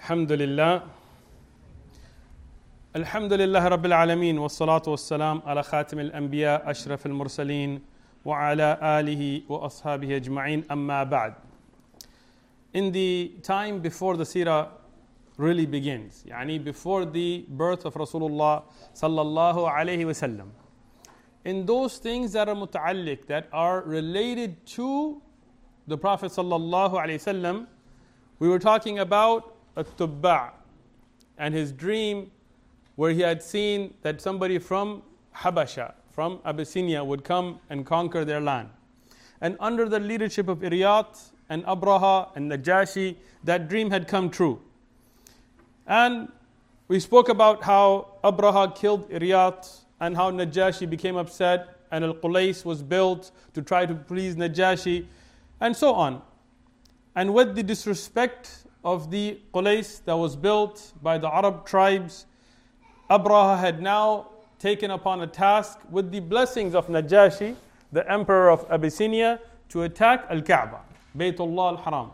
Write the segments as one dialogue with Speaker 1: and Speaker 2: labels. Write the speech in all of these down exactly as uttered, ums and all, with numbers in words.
Speaker 1: الحمد لله الحمد لله رب العالمين والصلاة والسلام على خاتم الأنبياء أشرف المرسلين وعلى آله وأصحابه أجمعين أما بعد. In the time before the seerah really begins, يعني before the birth of Rasulullah sallallahu alayhi wasallam, in those things that are muta'alliq, that are related to the Prophet sallallahu alayhi wasallam, we were talking about At-Tubba' and his dream where he had seen that somebody from Habasha, from Abyssinia, would come and conquer their land. And under the leadership of Iryat and Abraha and Najashi, that dream had come true. And we spoke about how Abraha killed Iryat and how Najashi became upset and Al-Qulais was built to try to please Najashi and so on. And with the disrespect of the Qulais that was built by the Arab tribes, Abraha had now taken upon a task with the blessings of Najashi, the emperor of Abyssinia, to attack Al-Kaaba, Baytullah Al-Haram.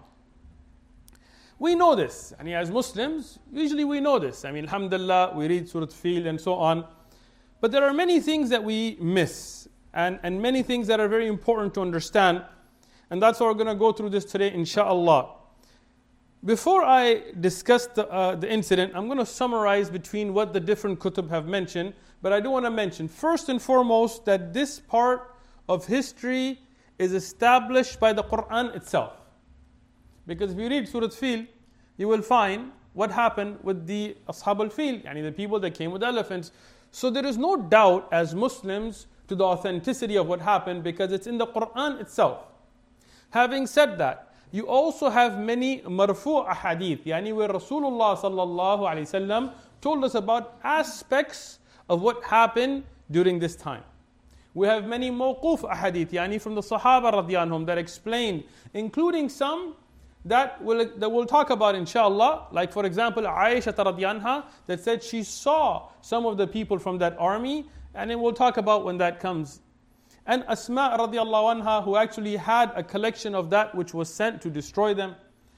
Speaker 1: We know this, and as Muslims, usually we know this. I mean, alhamdulillah, we read Surah Fil and so on. But there are many things that we miss, and, and many things that are very important to understand. And that's why we're going to go through this today, inshaAllah. Before I discuss the, uh, the incident, I'm going to summarize between what the different kutub have mentioned. But I do want to mention, first and foremost, that this part of history is established by the Qur'an itself. Because if you read Surah Fil, you will find what happened with the Ashab al-Fil, yani the people that came with elephants. So there is no doubt as Muslims to the authenticity of what happened because it's in the Qur'an itself. Having said that, you also have many marfu' ahadith, yani where Rasulullah sallallahu alayhi wasallam told us about aspects of what happened during this time. We have many mawquf ahadith, yani from the Sahaba radiyallahu anhum that explained, including some that we'll, that we'll talk about inshallah, like for example Aisha radiyallahu anha that said she saw some of the people from that army, and then we'll talk about when that comes. And Asma radiallahu anha, who actually had a collection of that which was sent to destroy them.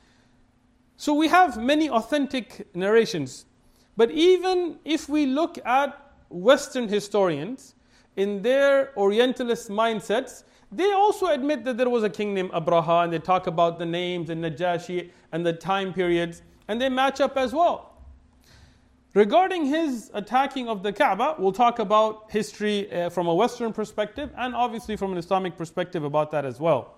Speaker 1: So we have many authentic narrations. But even if we look at Western historians, in their Orientalist mindsets, they also admit that there was a king named Abraha, and they talk about the names and Najashi and the time periods, and they match up as well. Regarding his attacking of the Kaaba, we'll talk about history uh, from a Western perspective and obviously from an Islamic perspective about that as well.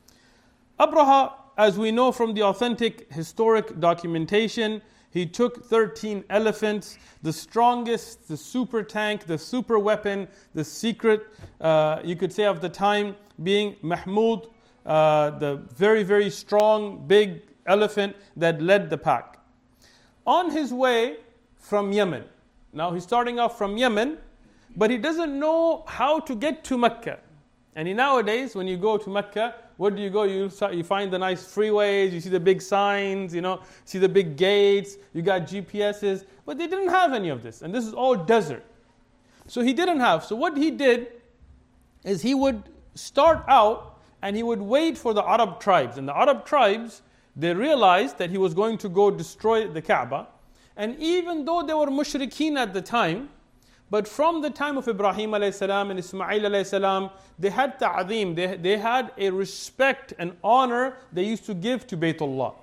Speaker 1: Abraha, as we know from the authentic historic documentation, he took thirteen elephants, the strongest, the super tank, the super weapon, the secret, uh, you could say of the time, being Mahmud, uh, the very, very strong, big elephant that led the pack. On his way from Yemen. Now he's starting off from Yemen, but he doesn't know how to get to Mecca. And he, nowadays, when you go to Mecca, where do you go? You, you find the nice freeways, you see the big signs, you know, see the big gates, you got G P S's, but they didn't have any of this. And this is all desert. So he didn't have. So what he did is he would start out and he would wait for the Arab tribes. And the Arab tribes, they realized that he was going to go destroy the Kaaba. And even though they were mushrikeen at the time, but from the time of Ibrahim alayhi salam and Ismail alayhi salam, they had ta'zeem, they, they had a respect and honor they used to give to Baytullah.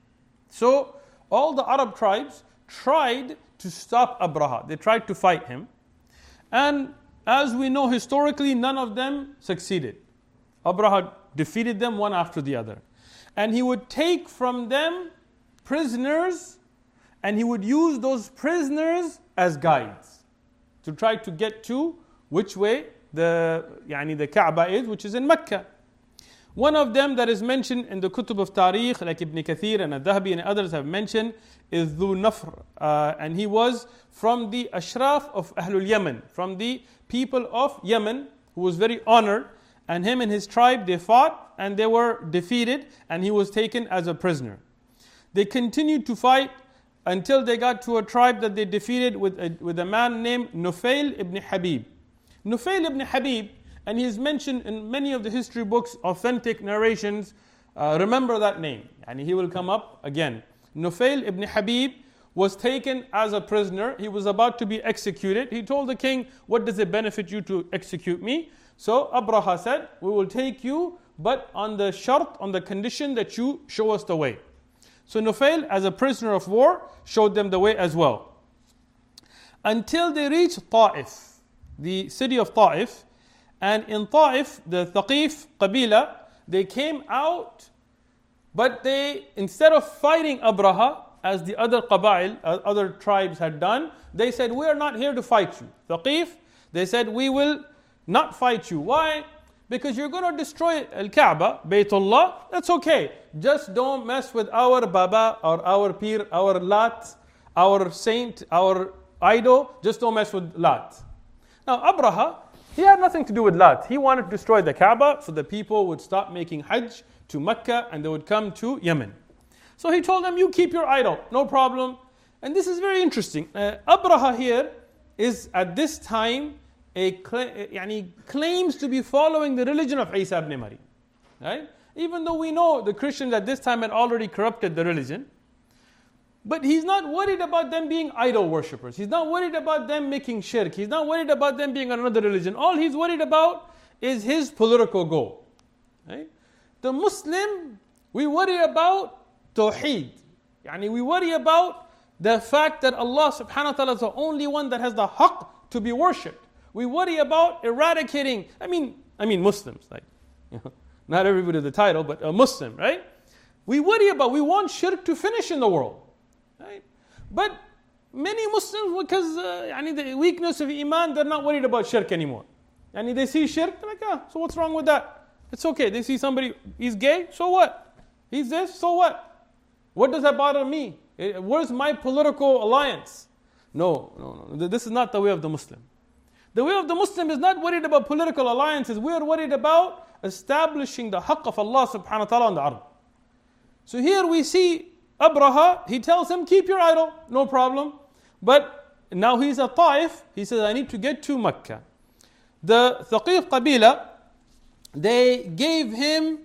Speaker 1: So all the Arab tribes tried to stop Abraha. They tried to fight him. And as we know historically, none of them succeeded. Abraha defeated them one after the other. And he would take from them prisoners, and he would use those prisoners as guides to try to get to which way the, yani the Kaaba is, which is in Mecca. One of them that is mentioned in the Kutub of Tariq, like Ibn Kathir and Al-Dhahabi and others have mentioned, is Dhu Nafr. Uh, and he was from the Ashraf of Ahlul Yemen, from the people of Yemen, who was very honored. And him and his tribe, they fought and they were defeated, and he was taken as a prisoner. They continued to fight until they got to a tribe that they defeated with a, with a man named Nufail ibn Habib. Nufail ibn Habib, and he is mentioned in many of the history books, authentic narrations. Uh, remember that name, and he will come up again. Nufayl ibn Habib was taken as a prisoner. He was about to be executed. He told the king, what does it benefit you to execute me? So Abraha said, we will take you, but on the shart, on the condition that you show us the way. So Nufayl, as a prisoner of war, showed them the way as well. Until they reached Ta'if, the city of Ta'if. And in Ta'if, the Thaqif Qabila, they came out, but they, instead of fighting Abraha, as the other Qaba'il, uh, other tribes had done, they said, we are not here to fight you. Thaqif, they said, we will not fight you. Why? Because you're going to destroy Al-Kaaba, Baytullah, that's okay. Just don't mess with our Baba, or our Pir, our Lat, our saint, our idol. Just don't mess with Lat. Now Abraha, he had nothing to do with Lat. He wanted to destroy the Kaaba so the people would stop making Hajj to Mecca and they would come to Yemen. So he told them, you keep your idol, no problem. And this is very interesting. Uh, Abraha here is at this time, a yani, claims to be following the religion of Isa ibn Maryam. Right? Even though we know the Christians at this time had already corrupted the religion. But he's not worried about them being idol worshippers. He's not worried about them making shirk. He's not worried about them being another religion. All he's worried about is his political goal. Right? The Muslim, we worry about Tawheed. Yani we worry about the fact that Allah subhanahu wa ta'ala is the only one that has the haqq to be worshipped. We worry about eradicating, I mean, I mean Muslims, like, you know, not everybody the title, but a Muslim, right? We worry about, we want shirk to finish in the world. Right? But many Muslims, because uh, yani the weakness of Iman, they're not worried about shirk anymore. Yani they see shirk, they're like, ah, so what's wrong with that? It's okay. They see somebody, he's gay, so what? He's this, so what? What does that bother me? Where's my political alliance? No, no, no. This is not the way of the Muslim. The way of the Muslim is not worried about political alliances. We are worried about establishing the haqq of Allah subhanahu wa ta'ala on the ard. So here we see Abraha, he tells him, keep your idol, no problem. But now he's at Ta'if, he says, I need to get to Mecca. The Thaqif Qabila, they gave him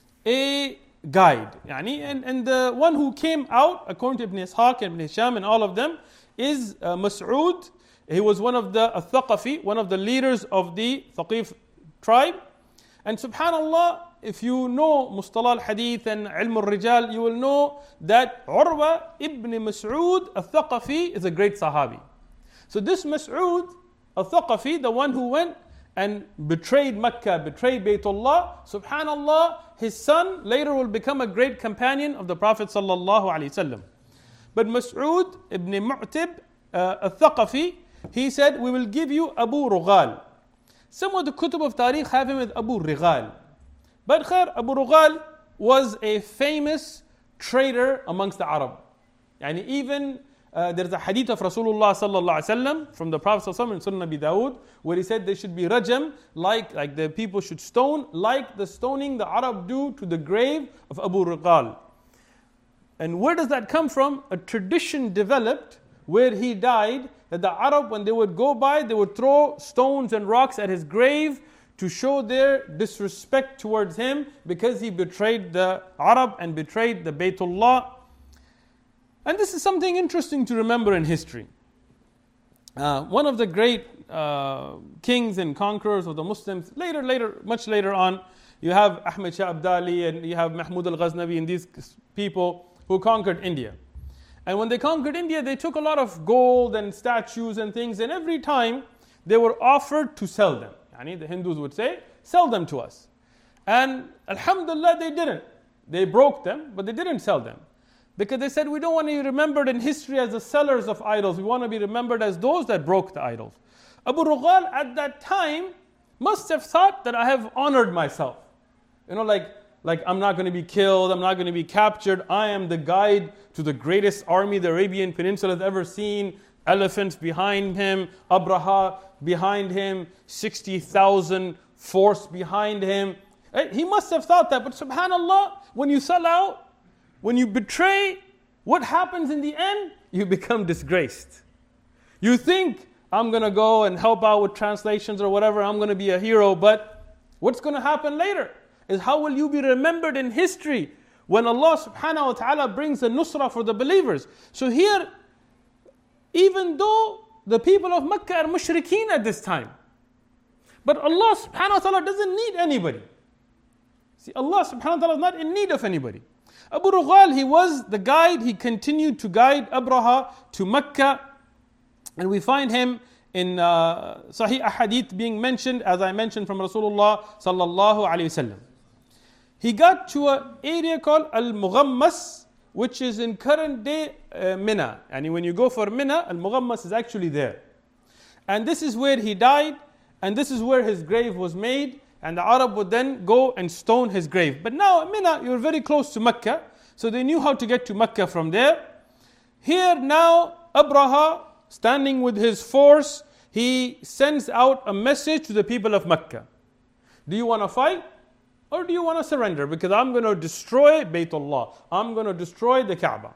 Speaker 1: a guide. Yani, and, and the one who came out, according to Ibn Ishaq and Ibn Hisham and all of them, is uh, Mas'ud. He was one of the Thaqafi, one of the leaders of the Thaqif tribe. And subhanallah, if you know Mustalah al-Hadith and Ilm al-Rijal, you will know that Urwa ibn Mas'ud al-Thaqafi is a great Sahabi. So this Mas'ud al-Thaqafi, the one who went and betrayed Mecca, betrayed Baytullah, subhanallah, his son later will become a great companion of the Prophet sallallahu alaihi wasallam. But Mas'ud ibn Mu'tib uh, al-Thaqafi, he said, we will give you Abu Rughal. Some of the Kutub of Tariq have him with Abu Righal. But khair, Abu Rughal was a famous trader amongst the Arab. And even uh, there's a hadith of Rasulullah sallallahu alaihi wasallam from the Prophet sallallahu alaihi wasallam in Sunan Abi Dawud, where he said they should be rajam, like, like the people should stone, like the stoning the Arab do to the grave of Abu Rughal. And where does that come from? A tradition developed where he died, that the Arab, when they would go by, they would throw stones and rocks at his grave to show their disrespect towards him because he betrayed the Arab and betrayed the Baytullah. And this is something interesting to remember in history. Uh, one of the great uh, kings and conquerors of the Muslims, later, later, much later on, you have Ahmed Shah Abdali and you have Mahmud al-Ghaznavi and these people who conquered India. And when they conquered India, they took a lot of gold and statues and things, and every time they were offered to sell them. Yani the Hindus would say, sell them to us. And alhamdulillah, they didn't. They broke them, but they didn't sell them. Because they said, we don't want to be remembered in history as the sellers of idols. We want to be remembered as those that broke the idols. Abu Rughal at that time must have thought that I have honored myself. You know, like, like I'm not going to be killed, I'm not going to be captured. I am the guide to the greatest army the Arabian Peninsula has ever seen. Elephants behind him, Abraha behind him, sixty thousand force behind him. He must have thought that, but subhanallah, when you sell out, when you betray, what happens in the end? You become disgraced. You think, I'm going to go and help out with translations or whatever, I'm going to be a hero, but what's going to happen later is how will you be remembered in history when Allah subhanahu wa ta'ala brings the nusrah for the believers. So here, even though the people of Mecca are mushrikeen at this time, but Allah subhanahu wa ta'ala doesn't need anybody. See, Allah subhanahu wa ta'ala is not in need of anybody. Abu Rughal, he was the guide, he continued to guide Abraha to Mecca, and we find him in uh, Sahih Ahadith being mentioned, as I mentioned from Rasulullah sallallahu alayhi wasallam. He got to an area called Al-Mughammas, which is in current day uh, Mina. And when you go for Mina, Al-Mughammas is actually there. And this is where he died, and this is where his grave was made, and the Arab would then go and stone his grave. But now, Mina, you're very close to Mecca, so they knew how to get to Mecca from there. Here now, Abraha, standing with his force, he sends out a message to the people of Mecca. Do you want to fight? Or do you want to surrender? Because I'm going to destroy Baytullah. I'm going to destroy the Kaaba.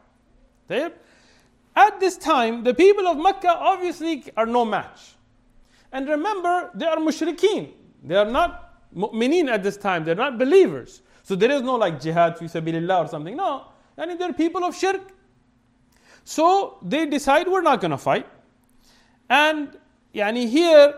Speaker 1: At this time, the people of Mecca obviously are no match. And remember, they are mushrikeen. They are not mu'mineen at this time. They're not believers. So there is no like jihad fi sabilillah or something. No. I mean, they're people of shirk. So they decide we're not going to fight. And yani here,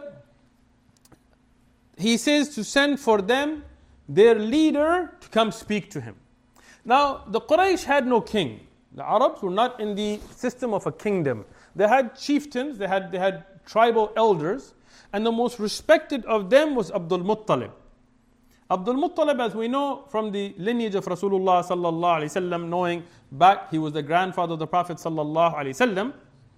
Speaker 1: he says to send for them their leader to come speak to him. Now, the Quraysh had no king. The Arabs were not in the system of a kingdom. They had chieftains, they had, they had tribal elders, and the most respected of them was Abdul Muttalib. Abdul Muttalib, as we know from the lineage of Rasulullah sallallahu alaihi wasallam, knowing back he was the grandfather of the Prophet sallallahu alaihi wasallam.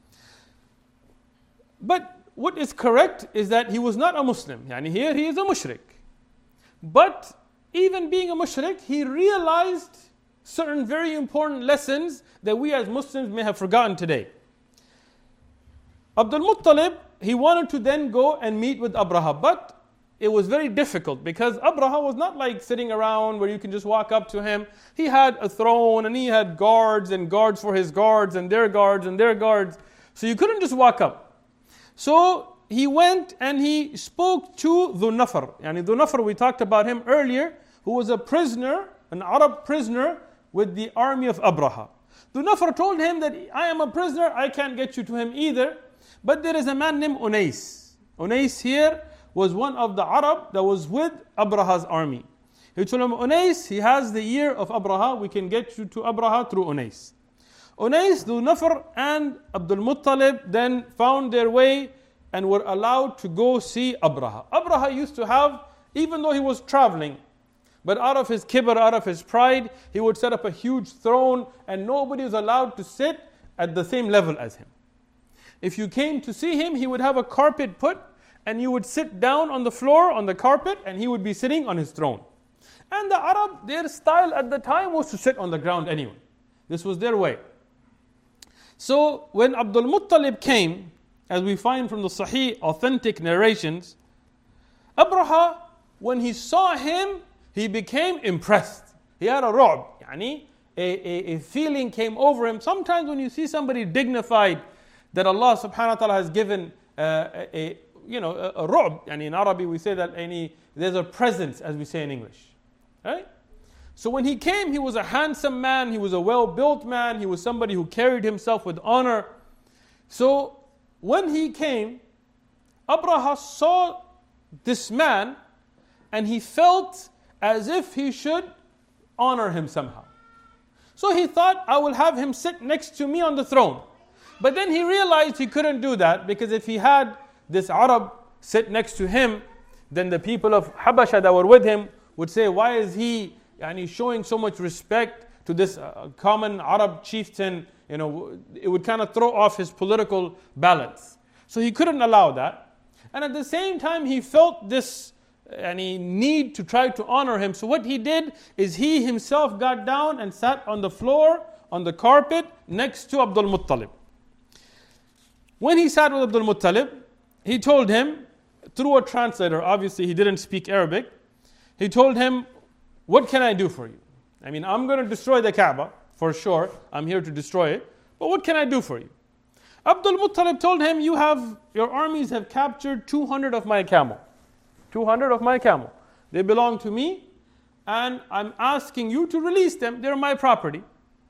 Speaker 1: But what is correct is that he was not a Muslim. Yani here he is a mushrik. But even being a mushrik, he realized certain very important lessons that we as Muslims may have forgotten today. Abdul Muttalib, he wanted to then go and meet with Abraha, but it was very difficult because Abraha was not like sitting around where you can just walk up to him. He had a throne and he had guards and guards for his guards and their guards and their guards. So you couldn't just walk up. So he went and he spoke to Dhu Nafar. Yani Dhu Nafar, we talked about him earlier, who was a prisoner, an Arab prisoner with the army of Abraha. Dhu Nafar told him that I am a prisoner, I can't get you to him either. But there is a man named Unais. Unais here was one of the Arab that was with Abraha's army. He told him, Unais, he has the ear of Abraha, we can get you to Abraha through Unais. Unais, Dhu Nafar and Abdul Muttalib then found their way and were allowed to go see Abraha. Abraha used to have, even though he was traveling, but out of his kibr, out of his pride, he would set up a huge throne and nobody was allowed to sit at the same level as him. If you came to see him, he would have a carpet put and you would sit down on the floor, on the carpet, and he would be sitting on his throne. And the Arab, their style at the time was to sit on the ground anyway. This was their way. So when Abdul Muttalib came, as we find from the Sahih authentic narrations, Abraha, when he saw him, he became impressed. He had a ru'b, yani a, a, a feeling came over him. Sometimes when you see somebody dignified, that Allah subhanahu wa ta'ala has given uh, a, a you know a, a ru'b, yani in Arabic we say that any there's a presence, as we say in English, right? So when he came, he was a handsome man, he was a well-built man, he was somebody who carried himself with honor. So when he came, Abraha saw this man and he felt as if he should honor him somehow. So he thought, I will have him sit next to me on the throne. But then he realized he couldn't do that, because if he had this Arab sit next to him, then the people of Habasha that were with him would say, why is he yani, showing so much respect to this uh, common Arab chieftain? You know, it would kind of throw off his political balance. So he couldn't allow that. And at the same time, he felt this any need to try to honor him. So what he did is he himself got down and sat on the floor, on the carpet, next to Abdul Muttalib. When he sat with Abdul Muttalib, he told him, through a translator, obviously he didn't speak Arabic, he told him, what can I do for you? I mean, I'm going to destroy the Kaaba, for sure. I'm here to destroy it. But what can I do for you? Abdul Muttalib told him, you have, your armies have captured two hundred of my camel. two hundred of my camel. They belong to me. and I'm asking you to release them. They're my property.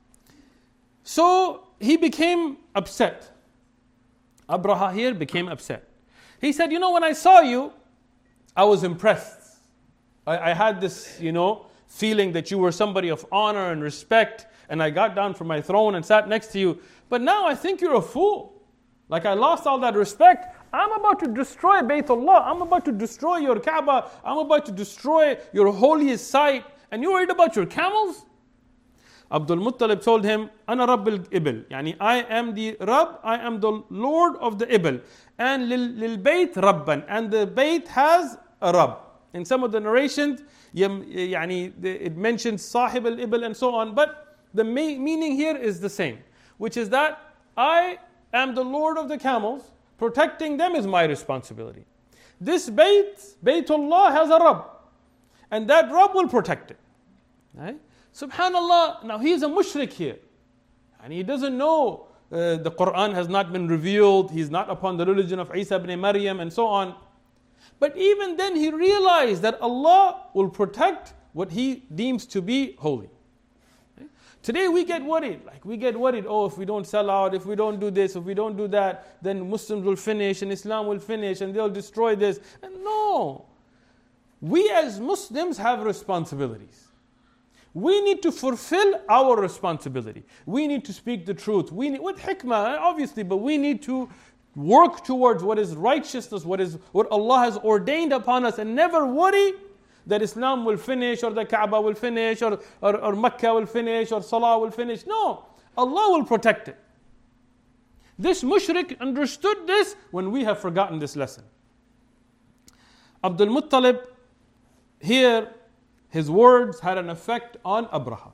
Speaker 1: So he became upset. Abraha here became upset. He said, you know, when I saw you, I was impressed. I, I had this, you know, feeling that you were somebody of honor and respect, and I got down from my throne and sat next to you. But now I think you're a fool. Like I lost all that respect. I'm about to destroy Baytullah. I'm about to destroy your Kaaba. I'm about to destroy your holiest site. And you're worried about your camels? Abdul Muttalib told him, Ana Rabb al-Ibil. Yani, I am the Rabb, I am the Lord of the Ibil. And lil, lil Bayt Rabban. And the Bayt has a Rabb. In some of the narrations, yani, it mentions Sahib al-Ibil and so on. But the meaning here is the same. Which is that I am the Lord of the camels. Protecting them is my responsibility. This Bayt, Baytullah has a Rabb. And that Rabb will protect it. Right? Subhanallah, now he is a mushrik here. And he doesn't know uh, the Quran has not been revealed. He's not upon the religion of Isa ibn Maryam and so on. But even then he realized that Allah will protect what he deems to be holy. Okay? Today we get worried. Like we get worried, oh, if we don't sell out, if we don't do this, if we don't do that, then Muslims will finish and Islam will finish and they'll destroy this. And no. We as Muslims have responsibilities. We need to fulfill our responsibility. We need to speak the truth. We need, with hikmah, obviously, but we need to work towards what is righteousness, what is what Allah has ordained upon us, and never worry that Islam will finish, or the Kaaba will finish, or, or, or Mecca will finish, or Salah will finish. No, Allah will protect it. This mushrik understood this when we have forgotten this lesson. Abdul Muttalib, here, his words had an effect on Abraha.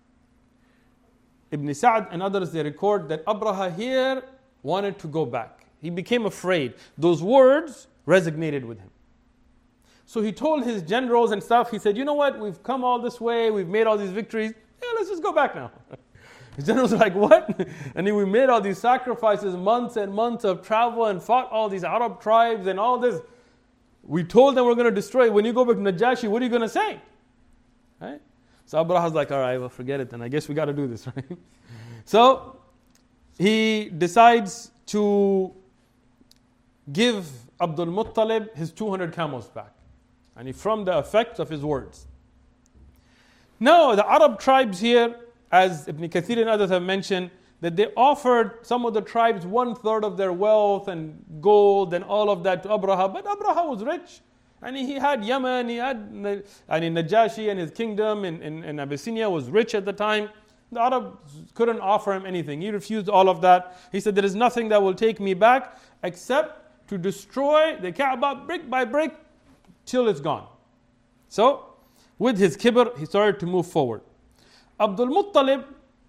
Speaker 1: Ibn Sa'd and others, they record that Abraha here wanted to go back. He became afraid. Those words resonated with him. So he told his generals and stuff, he said, you know what, we've come all this way, we've made all these victories, yeah, let's just go back now. His generals were like, what? And then we made all these sacrifices, months and months of travel, and fought all these Arab tribes and all this. We told them we're going to destroy it. When you go back to Najashi, what are you going to say? Right? So Abraha's like, all right, well, forget it then. I guess we got to do this, right? So he decides to give Abdul Muttalib his two hundred camels back. And he, from the effect of his words. Now, the Arab tribes here, as Ibn Kathir and others have mentioned, that they offered some of the tribes one third of their wealth and gold and all of that to Abraha. But Abraha was rich. And he had Yemen, he had I mean, Najashi and his kingdom in, in, in Abyssinia was rich at the time. The Arabs couldn't offer him anything. He refused all of that. He said, there is nothing that will take me back except to destroy the Kaaba brick by brick till it's gone. So, with his kibr, he started to move forward. Abdul Muttalib,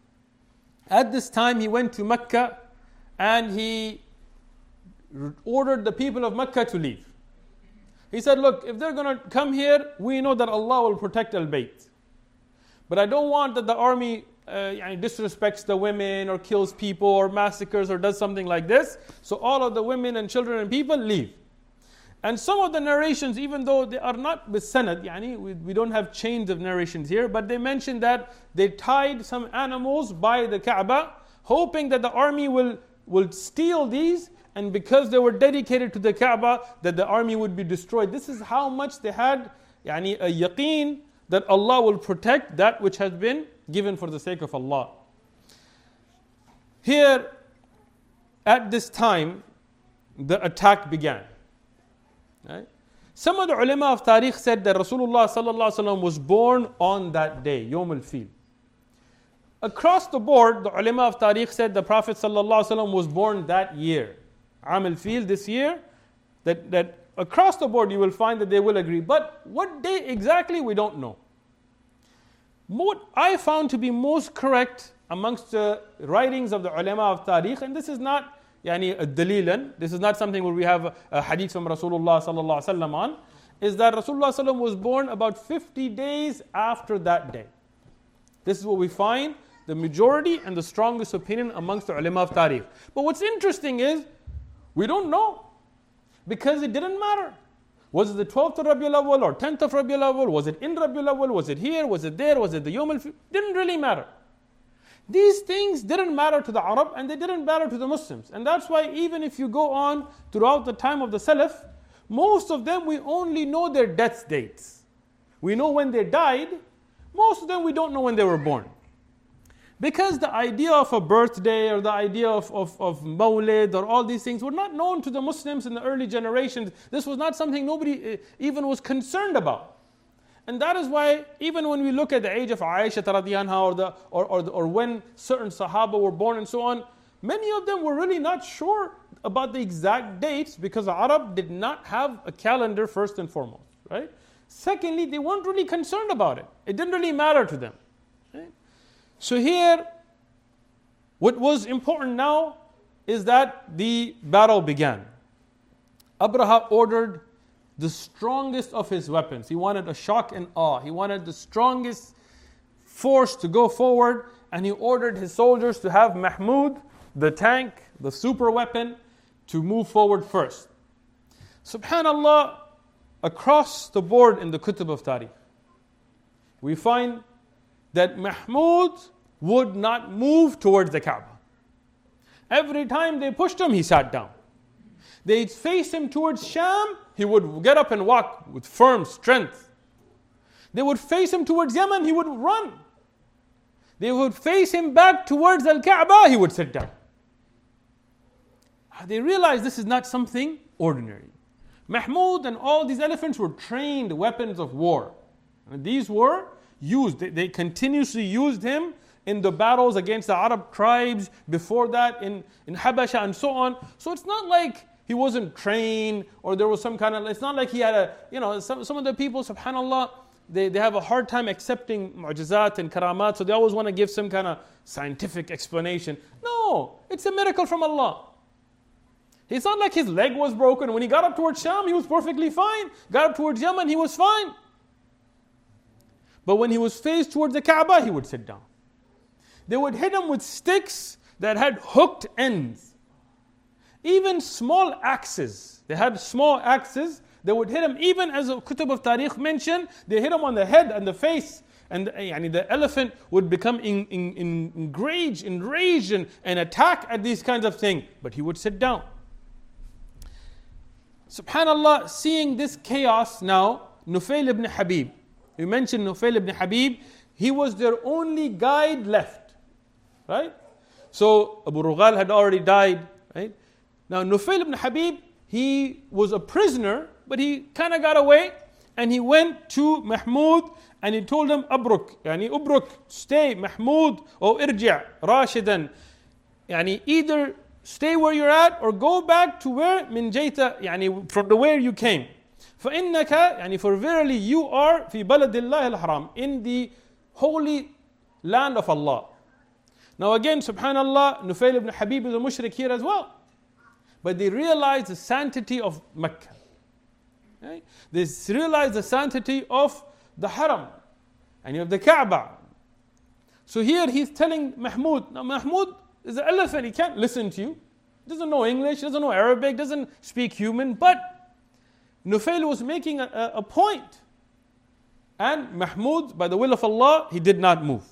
Speaker 1: at this time, he went to Mecca and he ordered the people of Mecca to leave. He said, look, if they're going to come here, we know that Allah will protect Al-Bayt. But I don't want that the army uh, disrespects the women or kills people or massacres or does something like this. So all of the women and children and people leave. And some of the narrations, even though they are not with sanad, yani we, we don't have chains of narrations here, but they mention that they tied some animals by the Kaaba, hoping that the army will, will steal these, and because they were dedicated to the Kaaba, that the army would be destroyed. This is how much they had yani, a yaqeen that Allah will protect that which has been given for the sake of Allah. Here, at this time, the attack began. Right? Some of the ulama of Tariq said that Rasulullah sallallahu alaihi wasallam was born on that day, Yawm al-Fil. Across the board, the ulama of Tariq said the Prophet sallallahu alaihi wasallam was born that year, Am al-Fil, this year. That that across the board you will find that they will agree. But what day exactly, we don't know. What I found to be most correct amongst the writings of the ulama of Tariq, and this is not Yani dalilan, this is not something where we have a, a hadith from Rasulullah sallallahu alaihi wasallam on, is that Rasulullah sallallahu alaihi wasallam was born about fifty days after that day. This is what we find, the majority and the strongest opinion amongst the ulama of Tariq. But what's interesting is, we don't know, because it didn't matter. Was it the twelfth of Rabiul Awwal or tenth of Rabiul Awwal? Was it in Rabiul Awwal? Was it here? Was it there? Was it the Yawm al-Fitr? Didn't really matter. These things didn't matter to the Arab and they didn't matter to the Muslims. And that's why even if you go on throughout the time of the Salaf, most of them we only know their death dates. We know when they died. Most of them we don't know when they were born. Because the idea of a birthday or the idea of, of, of Mawlid or all these things were not known to the Muslims in the early generations. This was not something nobody even was concerned about. And that is why even when we look at the age of Aisha radhiyallahu anha or, the, or, or, or when certain Sahaba were born and so on, many of them were really not sure about the exact dates because the Arab did not have a calendar first and foremost. Right? Secondly, they weren't really concerned about it. It didn't really matter to them. Right? So here, what was important now is that the battle began. Abraha ordered the strongest of his weapons. He wanted a shock and awe. He wanted the strongest force to go forward, and he ordered his soldiers to have Mahmud, the tank, the super weapon, to move forward first. Subhanallah, across the board in the Kutub of Tariq, we find that Mahmud would not move towards the Kaaba. Every time they pushed him, he sat down. They'd face him towards Sham, he would get up and walk with firm strength. They would face him towards Yemen, he would run. They would face him back towards Al-Kaaba, he would sit down. They realized this is not something ordinary. Mahmud and all these elephants were trained weapons of war. And these were used, they, they continuously used him in the battles against the Arab tribes, before that in, in Habasha and so on. So it's not like he wasn't trained or there was some kind of, it's not like he had a, you know, some, some of the people, subhanAllah, they, they have a hard time accepting mu'jizat and karamat, so they always want to give some kind of scientific explanation. No, it's a miracle from Allah. It's not like his leg was broken. When he got up towards Sham, he was perfectly fine. Got up towards Yemen, he was fine. But when he was faced towards the Kaaba, he would sit down. They would hit him with sticks that had hooked ends. Even small axes. They had small axes. They would hit him, even as the Kutub of Tariq mentioned, they hit him on the head and the face. And yani, the elephant would become in, in, in, enraged, enraged and, and attack at these kinds of things. But he would sit down. SubhanAllah, seeing this chaos now, Nufayl ibn Habib, we mentioned Nufayl ibn Habib, he was their only guide left. Right? So Abu Rughal had already died. Right? Now Nufayl ibn Habib, he was a prisoner, but he kind of got away, and he went to Mahmud and he told him, Abruk, yani Ubruk, stay, Mahmud, or irji' rashidan. Yani either stay where you're at or go back to where min jayta, yani from the where you came. فَإِنَّكَ يعني for verily you are في بلد الله الحرام, in the holy land of Allah. Now again, subhanallah, Nufayl ibn Habib is a mushrik here as well. But they realize the sanctity of Mecca. Right? They realize the sanctity of the Haram and you have the Kaaba. So here he's telling Mahmud, now Mahmud is an elephant, he can't listen to you. Doesn't know English, doesn't know Arabic, doesn't speak human, but Nufayl was making a, a point. And Mahmud, by the will of Allah, he did not move.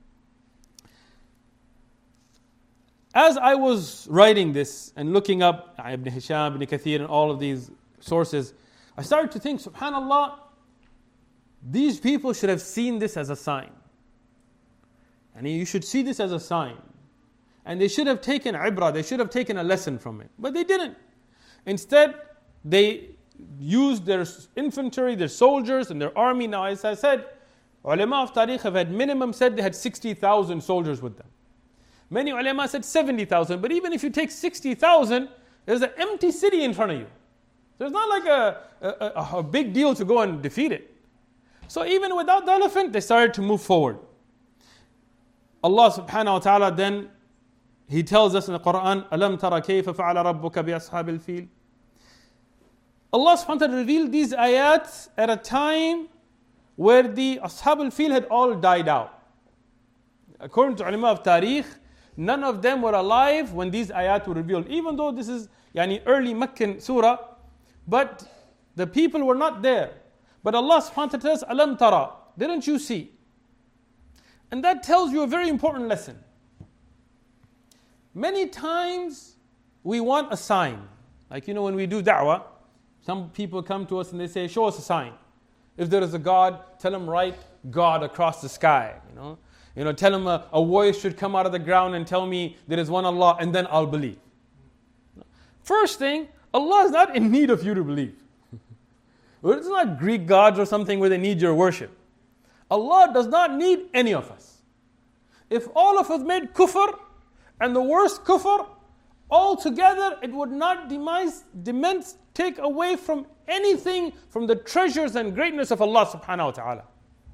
Speaker 1: As I was writing this and looking up Ibn Hisham, Ibn Kathir and all of these sources, I started to think, subhanallah, these people should have seen this as a sign. And you should see this as a sign. And they should have taken ibrah, they should have taken a lesson from it. But they didn't. Instead, they used their infantry, their soldiers and their army. Now as I said, ulama of tariq have had minimum said they had sixty thousand soldiers with them. Many ulama said seventy thousand, but even if you take sixty thousand, there's an empty city in front of you. So it's not like a, a, a big deal to go and defeat it. So even without the elephant, they started to move forward. Allah subhanahu wa ta'ala then, He tells us in the Quran, أَلَمْ تَرَ كَيْفَ فَعَلَ رَبُّكَ بِأَصْحَابِ الْفِيلِ. Allah subhanahu wa ta'ala revealed these ayats at a time where the Ashab al-Fil had all died out. According to ulama of Tariq, none of them were alive when these ayat were revealed. Even though this is yani, early Meccan surah, but The people were not there. But Allah subhanahu wa ta'ala says, Alam tara, didn't you see? And that tells you a very important lesson. Many times we want a sign. Like, you know, when we do da'wah, some people come to us and they say, show us a sign. If there is a God, tell him write God across the sky. You know, you know, tell him a, a voice should come out of the ground and tell me there is one Allah, and then I'll believe. First thing, Allah is not in need of you to believe. It's not Greek gods or something where they need your worship. Allah does not need any of us. If all of us made kufr, and the worst kufr, altogether it would not demise, demise, take away from anything from the treasures and greatness of Allah subhanahu wa ta'ala.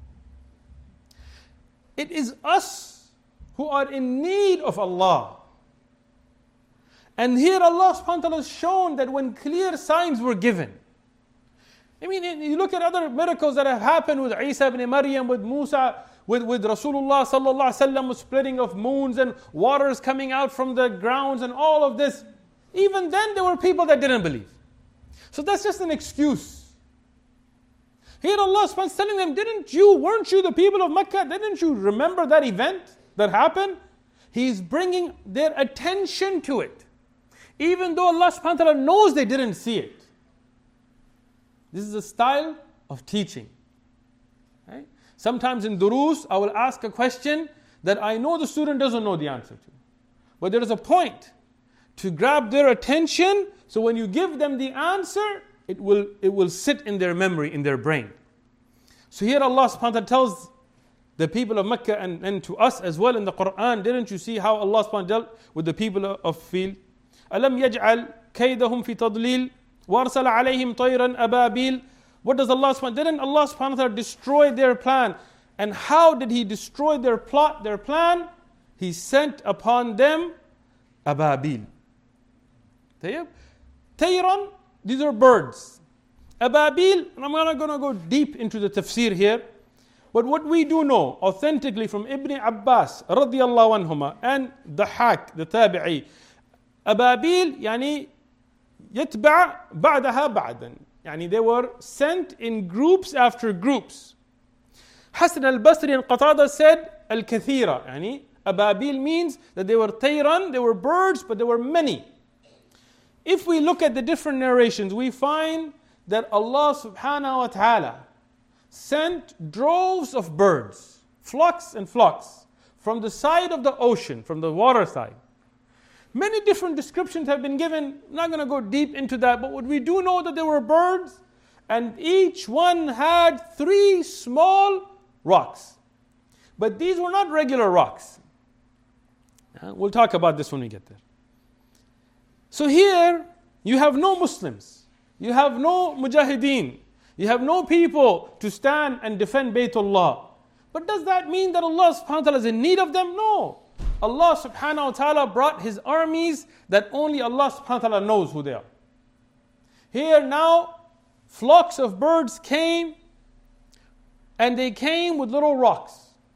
Speaker 1: It is us who are in need of Allah. And here Allah subhanahu wa ta'ala has shown that when clear signs were given. I mean, you look at other miracles that have happened with Isa ibn Maryam, with Musa, with, with Rasulullah sallallahu alaihi wasallam, with splitting of moons and waters coming out from the grounds and all of this. Even then there were people that didn't believe. So that's just an excuse. Here Allah subhanahu wa ta'ala is telling them, didn't you, weren't you the people of Mecca? Didn't you remember that event that happened? He's bringing their attention to it. Even though Allah subhanahu wa ta'ala knows they didn't see it. This is a style of teaching. Right? Sometimes in durus, I will ask a question that I know the student doesn't know the answer to. But there is a point to grab their attention, so when you give them the answer, it will, it will sit in their memory, in their brain. So here Allah subhanahu wa ta'ala tells the people of Mecca and, and to us as well in the Quran, didn't you see how Allah subhanahu wa ta'ala dealt with the people of field? أَلَمْ يَجْعَلْ كَيْدَهُمْ فِي تَضْلِيلٍ وَأَرْسَلَ عَلَيْهِمْ طَيْرًا أَبَابِيلٍ. What does Allah subhanahu wa ta'ala, didn't Allah subhanahu wa ta'ala destroy their plan? And how did He destroy their plot, their plan? He sent upon them Ababil. Tayran, these are birds. Ababil, and I'm not going to go deep into the tafsir here, but what we do know authentically from Ibn Abbas radiyallahu anhuma and Dahak, the tabi'i, Ababil, yani يتبع بعدها بعدا. يعني they were sent in groups after groups. Hasan al-Basri and Qatada said al-kathira. يعني Ababil means that they were tayran, they were birds, but there were many. If we look at the different narrations, we find that Allah subhanahu wa ta'ala sent droves of birds, flocks and flocks, from the side of the ocean, from the water side. Many different descriptions have been given. I'm not going to go deep into that, but what we do know that there were birds, and each one had three small rocks. But these were not regular rocks. Uh, we'll talk about this when we get there. So here, you have no Muslims. You have no mujahideen. You have no people to stand and defend Baytullah. But does that mean that Allah subhanahu wa ta'ala is in need of them? No. Allah subhanahu wa ta'ala brought His armies that only Allah subhanahu wa ta'ala knows who they are. Here now, flocks of birds came, and they came with little rocks.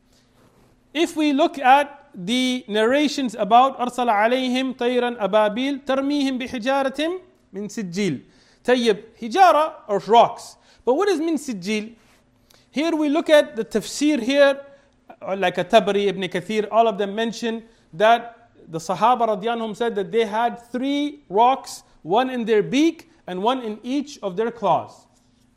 Speaker 1: If we look at the narrations about أرسل عليهم طيرا أبابيل ترميهم بحجارة من سجيل. طيب, hijara or rocks. But what is min sijil? Here we look at the tafsir here, like a Tabari, Ibn Kathir, all of them mention that the Sahaba radiyallahu anhum said that they had three rocks, one in their beak and one in each of their claws.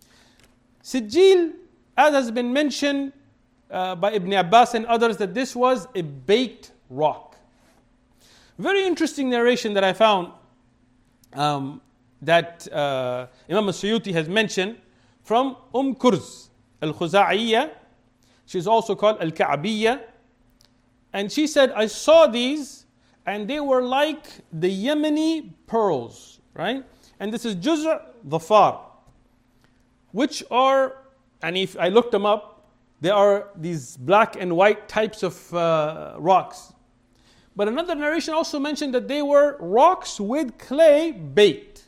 Speaker 1: Sijil, as has been mentioned uh, by Ibn Abbas and others, that this was a baked rock. Very interesting narration that I found um, that uh, Imam al-Suyuti has mentioned from Umm Kurz al-Khuza'iyya. She's also called Al-Ka'biyya. And she said, I saw these and they were like the Yemeni pearls, right? And this is Juz' Dhafar, which are, and if I looked them up, they are these black and white types of uh, rocks. But another narration also mentioned that they were rocks with clay baked.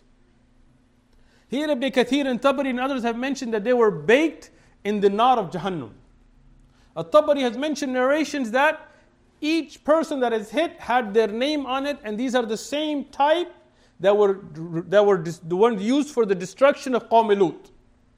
Speaker 1: Here Ibn Kathir and Tabari and others have mentioned that they were baked in the nar of Jahannam. At-Tabari has mentioned narrations that each person that is hit had their name on it, and these are the same type that were that were dis- the ones used for the destruction of Qawm Lut.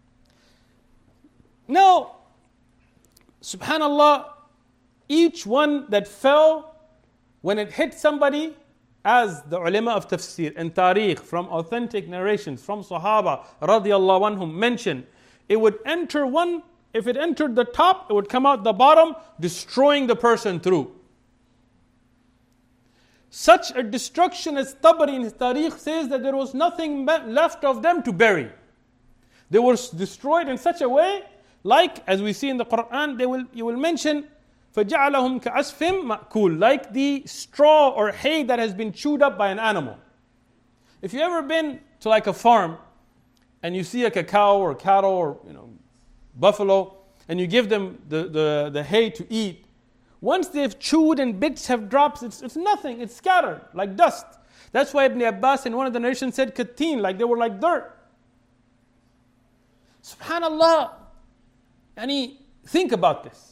Speaker 1: Now, subhanallah, each one that fell, when it hit somebody, as the ulama of tafsir and tariq from authentic narrations from Sahaba radiallahu anhum mention, it would enter one, if it entered the top, it would come out the bottom, destroying the person through. Such a destruction as Tabari in his tariq says that there was nothing left of them to bury. They were destroyed in such a way, like as we see in the Quran, they will you will mention فَجَعَلَهُمْ كَأَسْفٍ مَأْكُولٍ, like the straw or hay that has been chewed up by an animal. If you ever been to like a farm and you see like a cow or cattle or you know buffalo and you give them the, the, the hay to eat, once they've chewed and bits have dropped, it's, it's nothing, it's scattered like dust. That's why Ibn Abbas in one of the narrations said kateen, like they were like dirt. Subhanallah. Yani, think about this.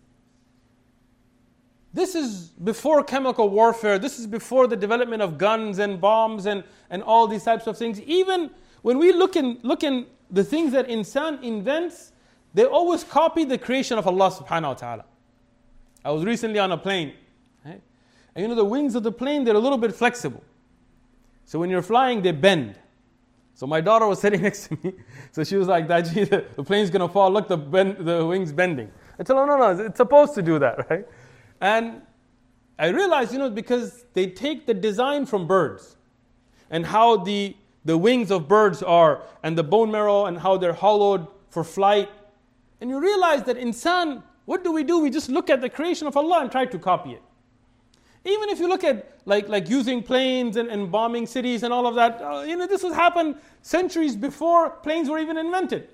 Speaker 1: This is before chemical warfare. This is before the development of guns and bombs and, and all these types of things. Even when we look in, look in the things that insan invents, they always copy the creation of Allah subhanahu wa ta'ala. I was recently on a plane. Right? And you know the wings of the plane, they're a little bit flexible. So when you're flying, they bend. So my daughter was sitting next to me. So she was like, Daji, the, the plane's going to fall. Look, the, bend, the wing's bending. I told her, no, no, it's supposed to do that, right? And I realized, you know, because they take the design from birds and how the, the wings of birds are and the bone marrow and how they're hollowed for flight. And you realize that insan, what do we do? We just look at the creation of Allah and try to copy it. Even if you look at like, like using planes and, and bombing cities and all of that, uh, you know, this has happened centuries before planes were even invented.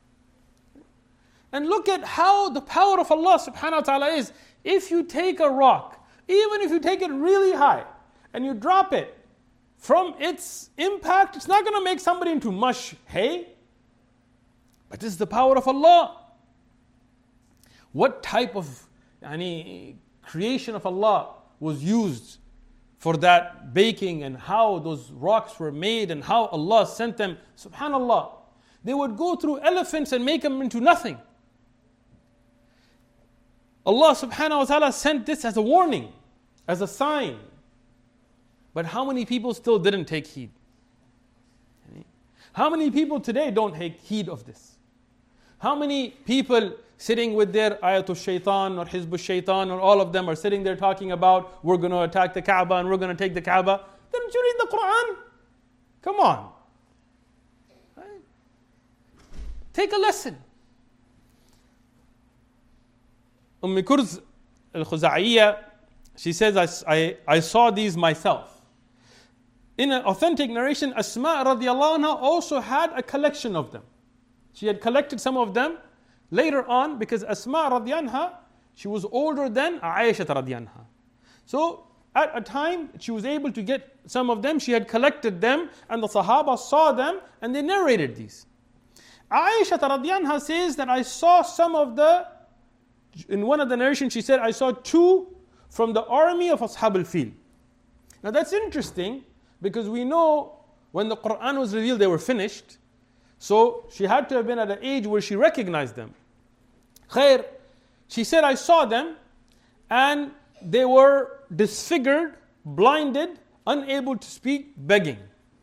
Speaker 1: And look at how the power of Allah subhanahu wa ta'ala is. If you take a rock, even if you take it really high, and you drop it, from its impact, it's not going to make somebody into mush hay. But this is the power of Allah. What type of yani, creation of Allah was used for that baking, and how those rocks were made, and how Allah sent them. Subhanallah. They would go through elephants and make them into nothing. Allah subhanahu wa ta'ala sent this as a warning, as a sign. But how many people still didn't take heed? How many people today don't take heed of this? How many people sitting with their Ayatul Shaitan or Hizbul Shaitan or all of them are sitting there talking about we're going to attack the Kaaba and we're going to take the Kaaba? Didn't you read the Quran? Come on. Right? Take a lesson. Umm Kurz al-Khuza'iyya, she says, I, I, I saw these myself. In an authentic narration, Asma radiallahu anha also had a collection of them. She had collected some of them later on, because Asma radiallahu anha, she was older than Aisha radiallahu anha. So at a time, she was able to get some of them. She had collected them, and the Sahaba saw them, and they narrated these. Aisha radiallahu anha says that I saw some of the, in one of the narrations she said, I saw two from the army of Ashab al-Fil. Now that's interesting, because we know when the Quran was revealed, they were finished. So she had to have been at an age where she recognized them. Khair, she said, I saw them, and they were disfigured, blinded, unable to speak, begging.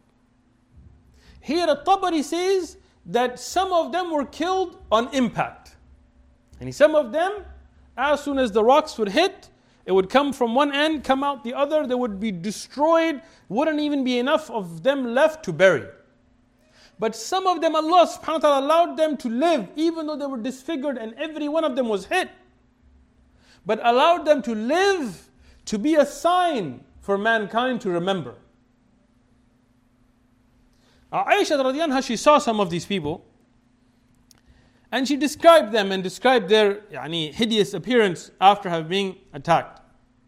Speaker 1: Here At-Tabari says that some of them were killed on impact. And some of them, as soon as the rocks would hit, it would come from one end, come out the other, they would be destroyed, wouldn't even be enough of them left to bury. But some of them, Allah subhanahu wa ta'ala allowed them to live, even though they were disfigured and every one of them was hit. But allowed them to live to be a sign for mankind to remember. Aisha radiallahu anha, she saw some of these people, and she described them and described their yani, hideous appearance after having been attacked.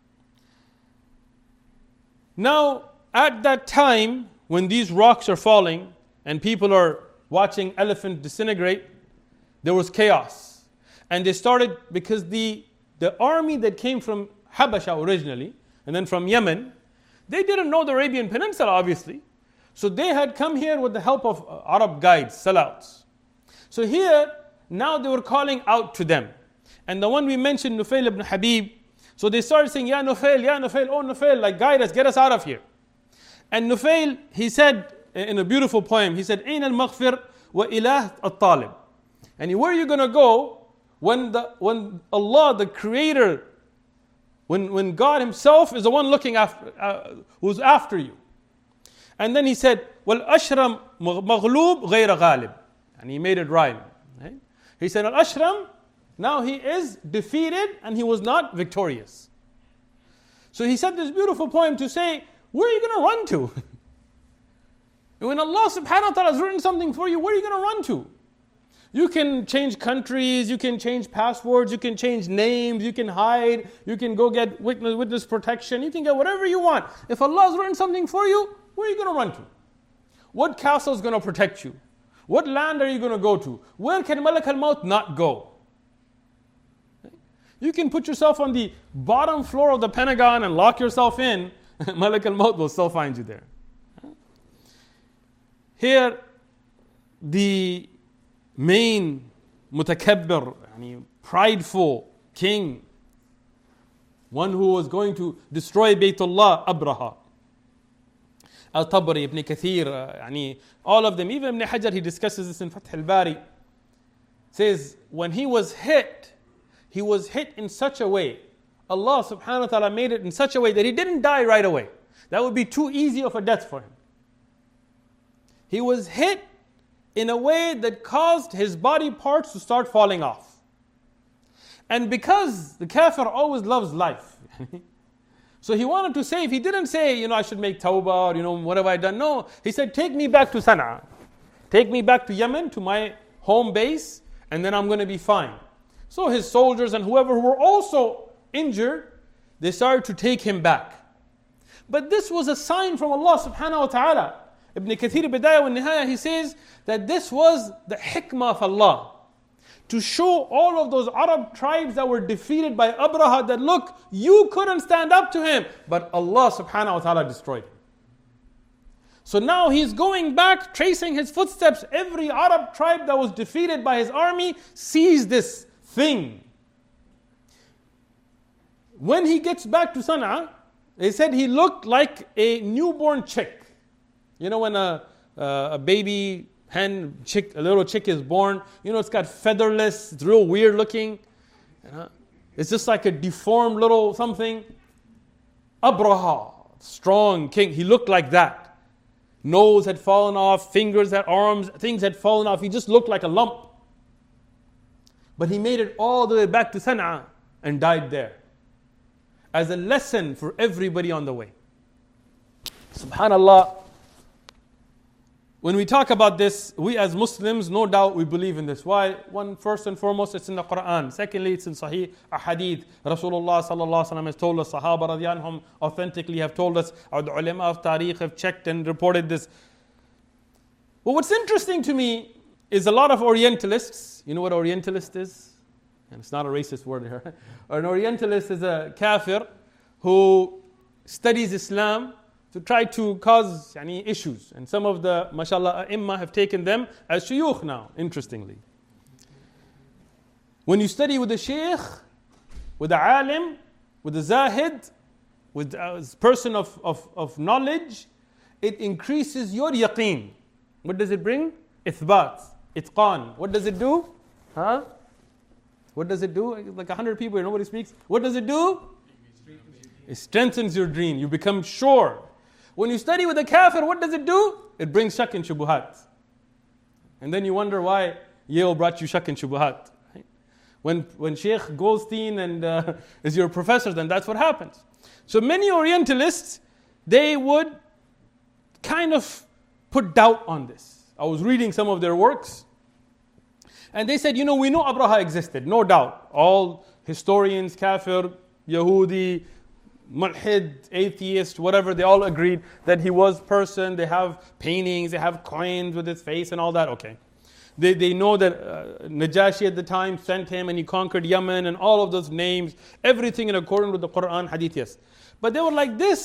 Speaker 1: Now, at that time, when these rocks are falling, and people are watching elephants disintegrate, there was chaos. And they started, because the, the army that came from Habasha originally, and then from Yemen, they didn't know the Arabian Peninsula obviously. So they had come here with the help of Arab guides, Salouts. So here, now they were calling out to them. And the one we mentioned, Nufail ibn Habib, so they started saying, Ya Nufail, Ya Nufail, oh Nufail, like guide us, get us out of here. And Nufail, he said in a beautiful poem, he said, Ain al-maghfir wa ilah al-talib. And he, where are you going to go when the when Allah, the creator, when, when God himself is the one looking after, uh, who's after you. And then he said, Wal ashram maghlub ghayra ghalib. And he made it rhyme. Right? He said, Al ashram, now he is defeated and he was not victorious. So he said this beautiful poem to say, where are you going to run to? When Allah subhanahu wa ta'ala has written something for you, where are you going to run to? You can change countries, you can change passwords, you can change names, you can hide, you can go get witness, witness protection, you can get whatever you want. If Allah has written something for you, where are you going to run to? What castle is going to protect you? What land are you going to go to? Where can Malak al-Maut not go? You can put yourself on the bottom floor of the Pentagon and lock yourself in. Malak al-Maut will still find you there. Here, the main mutakabbir, yani prideful king, one who was going to destroy Baytullah, Abraha. Al-Tabari, Ibn Kathir, uh, yani all of them, even Ibn Hajar, he discusses this in Fath al-Bari, says when he was hit, he was hit in such a way, Allah subhanahu wa ta'ala made it in such a way that he didn't die right away. That would be too easy of a death for him. He was hit in a way that caused his body parts to start falling off. And because the kafir always loves life, so he wanted to say, if he didn't say, you know, I should make tawbah, or, you know, what have I done? No, he said, take me back to Sana'a. Take me back to Yemen, to my home base, and then I'm going to be fine. So his soldiers and whoever who were also injured, they started to take him back. But this was a sign from Allah subhanahu wa ta'ala. Ibn Kathir Bidayah wa Nihaya, he says that this was the hikmah of Allah. To show all of those Arab tribes that were defeated by Abraha that look, you couldn't stand up to him. But Allah subhanahu wa ta'ala destroyed him. So now he's going back, tracing his footsteps. Every Arab tribe that was defeated by his army sees this thing. When he gets back to Sana'a, they said he looked like a newborn chick. You know when a, uh, a baby hen, chick, a little chick is born, you know it's got featherless, it's real weird looking. You know? It's just like a deformed little something. Abraha, strong king, he looked like that. Nose had fallen off, fingers had arms, things had fallen off. He just looked like a lump. But he made it all the way back to Sana'a and died there. As a lesson for everybody on the way. Subhanallah. When we talk about this, we as Muslims, no doubt we believe in this. Why? One, first and foremost, it's in the Quran. Secondly, it's in Sahih Ahadith. Rasulullah sallallahu alaihi wasallam has told us, Sahaba radiyallahu anhum authentically have told us, or the ulama of Tariq have checked and reported this. But what's interesting to me is a lot of Orientalists, you know what Orientalist is? And it's not a racist word here. An Orientalist is a kafir who studies Islam to try to cause yani, issues. And some of the, mashallah, ai have taken them as shuyukh now, interestingly. When you study with a shaykh, with a alim, with a zahid, with a person of, of, of knowledge, it increases your yaqeen. What does it bring? Ithbat, itqan. What does it do? Huh? What does it do? Like a hundred people here, nobody speaks. What does it do? It strengthens your deen. You become sure. When you study with a kafir, what does it do? It brings shak and shubuhat. And then you wonder why Yale brought you shak and shubuhat. Right? When, when Sheikh Goldstein and, uh, is your professor, then that's what happens. So many Orientalists, they would kind of put doubt on this. I was reading some of their works, and they said, you know, we know Abraha existed, no doubt. All historians, kafir, Yahudi, mulhid, atheist, whatever, they all agreed that he was person. They have paintings, they have coins with his face and all that. Okay. They they know that uh, Najashi at the time sent him and he conquered Yemen and all of those names, everything in accordance with the Quran, Hadith, yes. But they were like this,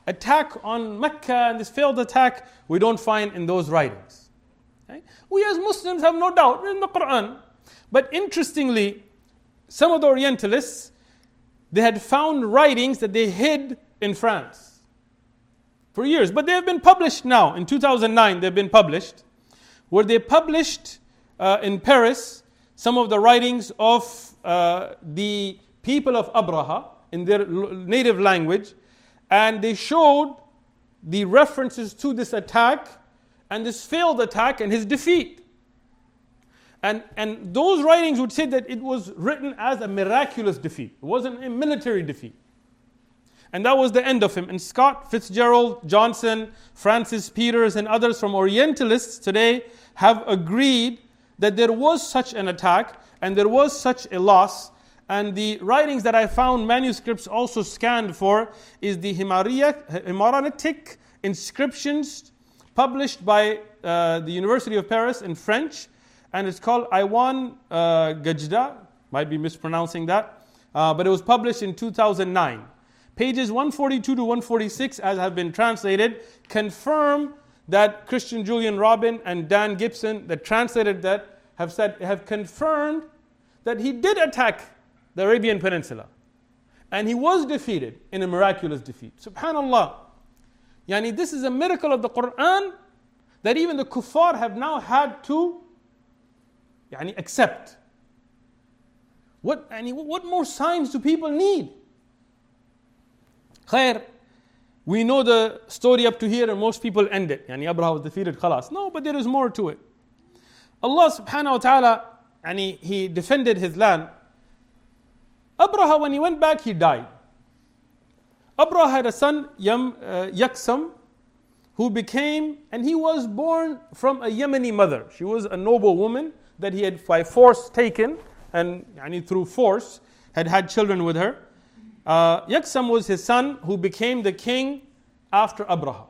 Speaker 1: attack on Mecca and this failed attack, we don't find in those writings. Okay? We as Muslims have no doubt in the Quran. But interestingly, some of the Orientalists, they had found writings that they hid in France for years. But they have been published now. In two thousand nine, they've been published. Where they published uh, in Paris some of the writings of uh, the people of Abraha in their native language. And they showed the references to this attack and this failed attack and his defeat. And, and those writings would say that it was written as a miraculous defeat. It wasn't a military defeat. And that was the end of him. And Scott Fitzgerald, Johnson, Francis Peters, and others from Orientalists today have agreed that there was such an attack and there was such a loss. And the writings that I found manuscripts also scanned for is the Himaranitic inscriptions published by uh, the University of Paris in French. And it's called Iwan uh, Gajda, might be mispronouncing that, uh, but it was published in two thousand nine. Pages one forty-two to one forty-six, as have been translated, confirm that Christian Julian Robin and Dan Gibson, that translated that, have said have confirmed that he did attack the Arabian Peninsula, and he was defeated in a miraculous defeat. Subhanallah. Yani this is a miracle of the Quran that even the kuffar have now had to Yani accept. What, yani what more signs do people need? Khair, we know the story up to here and most people end it. Yani Abraha was defeated, khalas. No, but there is more to it. Allah subhanahu wa ta'ala, yani He defended His land. Abraha, when he went back, he died. Abraha had a son, Yam, uh, Yaksam, who became, and he was born from a Yemeni mother. She was a noble woman that he had by force taken, and yani, through force had had children with her. Uh, Yaksam was his son who became the king after Abraha.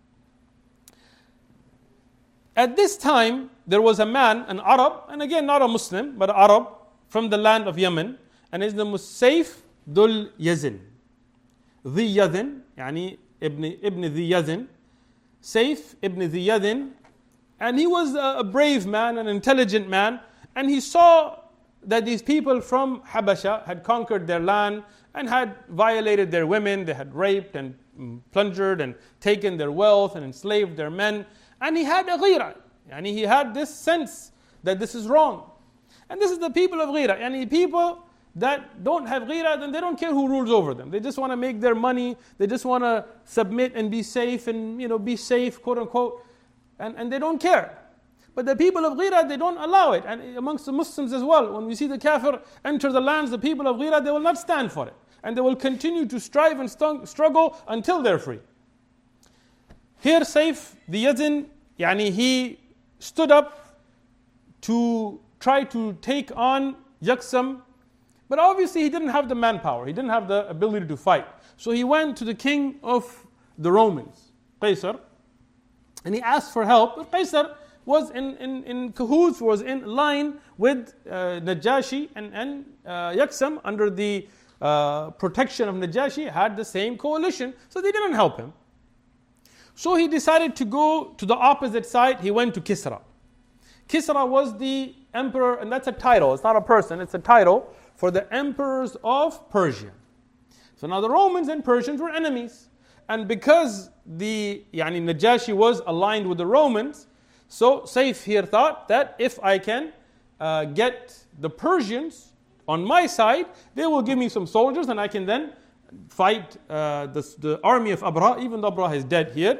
Speaker 1: At this time, there was a man, an Arab, and again not a Muslim, but an Arab from the land of Yemen, and his name was Saif Dul Yazin. Dhi Yazin, yani Ibn, Ibn Dhi Yazin. Saif Ibn Dhi Yazin. And he was a brave man, an intelligent man, and he saw that these people from Habasha had conquered their land and had violated their women, they had raped and plundered and taken their wealth and enslaved their men. And he had a ghira, and he had this sense that this is wrong. And this is the people of ghira, and people that don't have ghira, then they don't care who rules over them. They just want to make their money, they just want to submit and be safe and, you know, be safe, quote unquote. And, and they don't care. But the people of Ghira, they don't allow it. And amongst the Muslims as well, when we see the kafir enter the lands, the people of Ghira, they will not stand for it. And they will continue to strive and st- struggle until they're free. Here Saif the Yazin, yani he stood up to try to take on Yaksam. But obviously he didn't have the manpower. He didn't have the ability to fight. So he went to the king of the Romans, Qaisar. And he asked for help, but Qaisar was in, in, in cahoots, was in line with uh, Najashi, and, and uh, Yaksam, under the uh, protection of Najashi, had the same coalition, so they didn't help him. So he decided to go to the opposite side. He went to Kisra. Kisra was the emperor, and that's a title, it's not a person, it's a title for the emperors of Persia. So now the Romans and Persians were enemies. And because the yani Najashi was aligned with the Romans, so Saif here thought that if I can uh, get the Persians on my side, they will give me some soldiers and I can then fight uh, the, the army of Abraha, even though Abraha is dead here.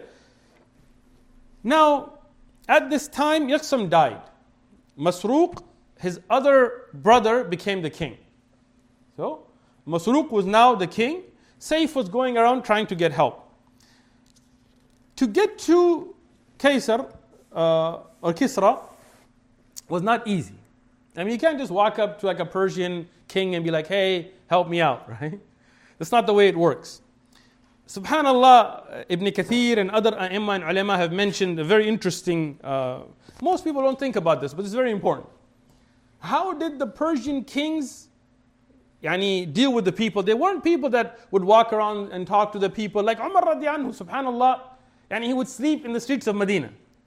Speaker 1: Now, at this time, Yaksam died. Masruq, his other brother, became the king. So, Masruq was now the king. Saif was going around trying to get help. To get to Qaisar uh, or Kisra was not easy. I mean, you can't just walk up to like a Persian king and be like, hey, help me out, right? That's not the way it works. Subhanallah, Ibn Kathir and other A'imma and Ulama have mentioned a very interesting, uh, most people don't think about this, but it's very important. How did the Persian kings yani, deal with the people. They weren't people that would walk around and talk to the people. Like Umar radiallahu anhu, subhanallah, and he would sleep in the streets of Medina.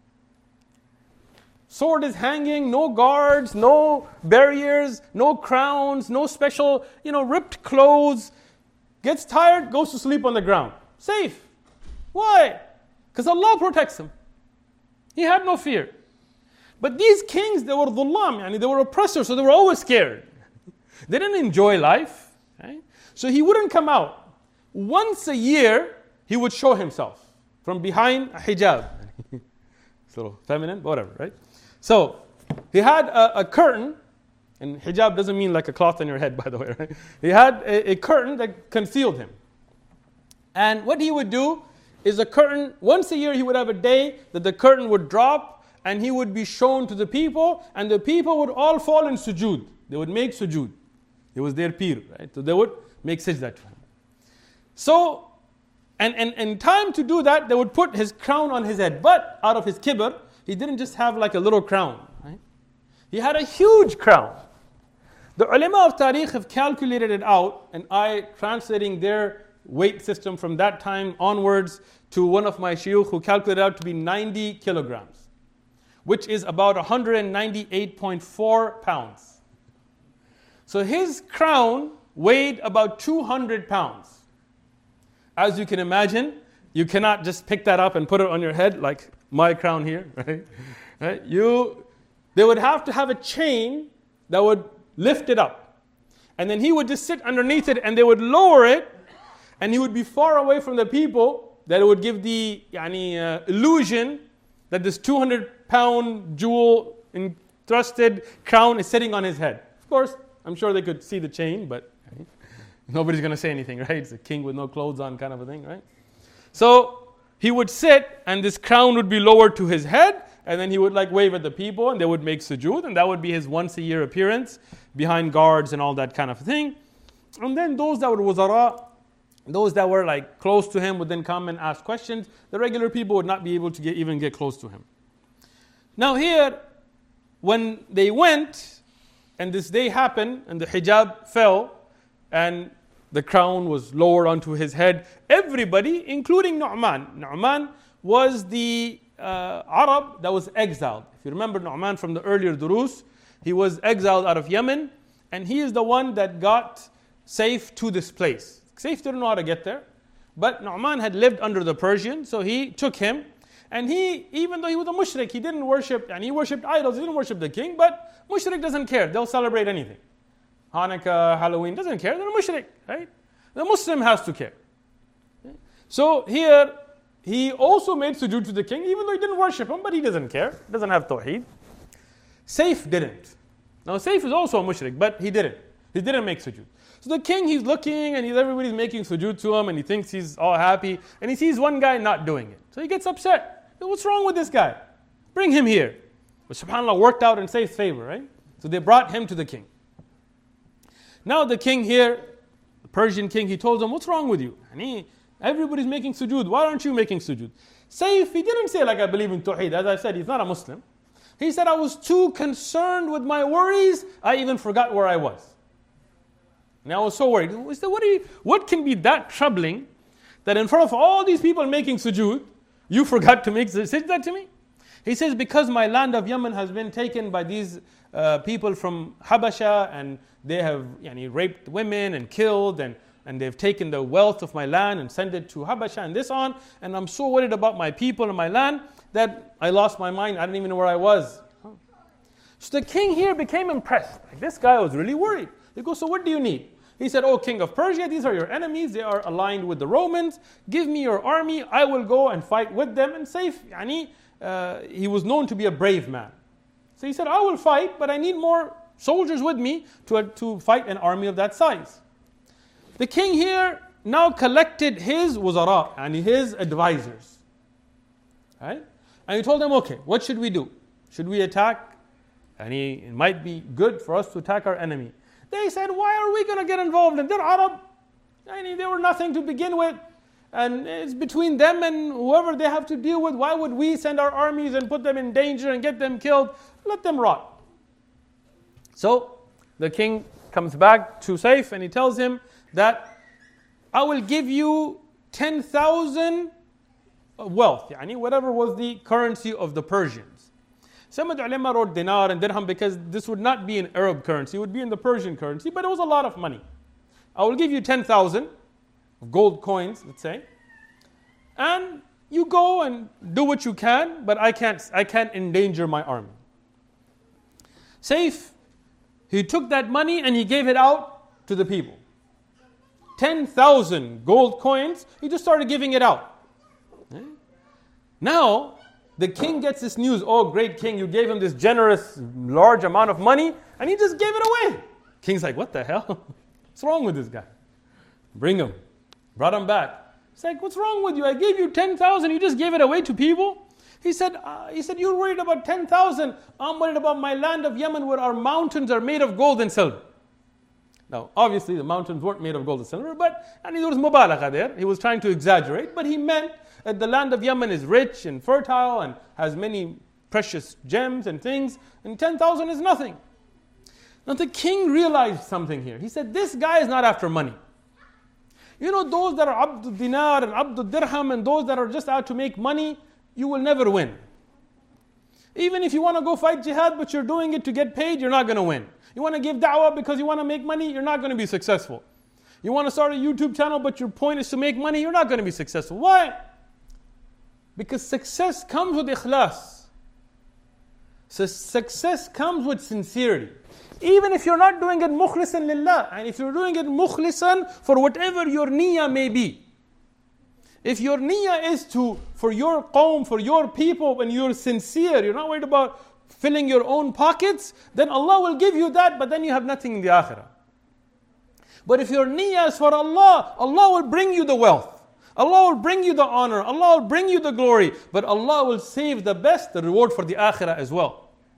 Speaker 1: Sword is hanging, no guards, no barriers, no crowns, no special, you know, ripped clothes. Gets tired, goes to sleep on the ground. Safe. Why? Because Allah protects him. He had no fear. But these kings, they were dhullam, yani they were oppressors, so they were always scared. They didn't enjoy life. Right? So he wouldn't come out. Once a year, he would show himself from behind a hijab. It's a little feminine, whatever, right? So he had a, a curtain, and hijab doesn't mean like a cloth on your head, by the way, right? He had a, a curtain that concealed him. And what he would do is a curtain, once a year he would have a day that the curtain would drop and he would be shown to the people, and the people would all fall in sujood. They would make sujood. It was their pir, right? So they would make sajda to him. So, and, and, and time to do that, they would put his crown on his head. But out of his kibr, he didn't just have like a little crown, right? He had a huge crown. The ulama of tariq have calculated it out, and I, translating their weight system from that time onwards to one of my shuyukh who calculated out to be ninety kilograms, which is about one hundred ninety-eight point four pounds. So his crown weighed about two hundred pounds. As you can imagine, you cannot just pick that up and put it on your head like my crown here, right? right? You, they would have to have a chain that would lift it up. And then he would just sit underneath it and they would lower it, and he would be far away from the people, that it would give the yani, uh, illusion that this two hundred pound jewel entrusted crown is sitting on his head. Of course, I'm sure they could see the chain, but right? Nobody's going to say anything, right? It's a king with no clothes on kind of a thing, right? So he would sit and this crown would be lowered to his head, and then he would like wave at the people and they would make sujood, and that would be his once a year appearance behind guards and all that kind of thing. And then those that were wuzara, those that were like close to him would then come and ask questions. The regular people would not be able to get, even get close to him. Now here, when they went, and this day happened, and the hijab fell, and the crown was lowered onto his head, everybody, including Nu'man. Nu'man was the uh, Arab that was exiled. If you remember Nu'man from the earlier durus, he was exiled out of Yemen, and he is the one that got Saif to this place. Saif didn't know how to get there, but Nu'man had lived under the Persian, so he took him. And he, even though he was a mushrik, he didn't worship, and he worshipped idols, he didn't worship the king, but mushrik doesn't care, they'll celebrate anything. Hanukkah, Halloween, doesn't care, they're a mushrik, right? The Muslim has to care. So here, he also made sujood to the king, even though he didn't worship him, but he doesn't care, doesn't have tawheed. Saif didn't. Now Saif is also a mushrik, but he didn't. He didn't make sujood. So the king, he's looking and he's, everybody's making sujood to him and he thinks he's all happy, and he sees one guy not doing it. So he gets upset. What's wrong with this guy? Bring him here. But subhanAllah worked out in Saif's favor, right? So they brought him to the king. Now the king here, the Persian king, he told them, what's wrong with you? And he, everybody's making sujood. Why aren't you making sujood? Saif, he didn't say like I believe in tawheed. As I said, he's not a Muslim. He said, I was too concerned with my worries, I even forgot where I was. And I was so worried. He said, what, are you, what can be that troubling that in front of all these people making sujood, you forgot to make sajda to me? He says, because my land of Yemen has been taken by these uh, people from Habasha, and they have yani, raped women and killed, and, and they've taken the wealth of my land and sent it to Habasha and this on, and I'm so worried about my people and my land that I lost my mind. I didn't even know where I was. So the king here became impressed. Like, this guy was really worried. He goes, so what do you need? He said, oh, king of Persia, these are your enemies. They are aligned with the Romans. Give me your army. I will go and fight with them. And Saif, yani, uh, he was known to be a brave man. So he said, I will fight, but I need more soldiers with me to, uh, to fight an army of that size. The king here now collected his wuzara, and his advisors. Right? And he told them, okay, what should we do? Should we attack? And he, it might be good for us to attack our enemy. They said, why are we going to get involved? And they're Arab. I mean, they were nothing to begin with. And it's between them and whoever they have to deal with. Why would we send our armies and put them in danger and get them killed? Let them rot. So the king comes back to Saif and he tells him that I will give you ten thousand wealth, yani whatever was the currency of the Persians. Some of the ulama wrote dinar and dirham because this would not be an Arab currency, it would be in the Persian currency, but it was a lot of money. I will give you ten thousand gold coins, let's say, and you go and do what you can, but I can't, I can't endanger my army. Saif, he took that money and he gave it out to the people. ten thousand gold coins, he just started giving it out. Now, the king gets this news, oh great king, you gave him this generous, large amount of money, and he just gave it away. King's like, what the hell? What's wrong with this guy? Bring him. Brought him back. It's like, what's wrong with you? I gave you ten thousand, you just gave it away to people? He said, uh, he said, you're worried about ten thousand. I'm worried about my land of Yemen where our mountains are made of gold and silver. Now, obviously the mountains weren't made of gold and silver, but and there was mubalagha there. He was trying to exaggerate, but he meant that the land of Yemen is rich and fertile and has many precious gems and things, and ten thousand is nothing. Now the king realized something here. He said, this guy is not after money. You know, those that are abdul dinar and abdul dirham and those that are just out to make money, you will never win. Even if you want to go fight jihad, but you're doing it to get paid, you're not going to win. You want to give da'wah because you want to make money, you're not going to be successful. You want to start a YouTube channel, but your point is to make money, you're not going to be successful. Why? Because success comes with ikhlas. So success comes with sincerity. Even if you're not doing it mukhlisan lillah, and if you're doing it mukhlisan for whatever your niyyah may be. If your niyyah is to, for your qawm, for your people, and you're sincere, you're not worried about filling your own pockets, then Allah will give you that, but then you have nothing in the akhirah. But if your niyyah is for Allah, Allah will bring you the wealth. Allah will bring you the honor. Allah will bring you the glory. But Allah will save the best, the reward for the akhirah as well.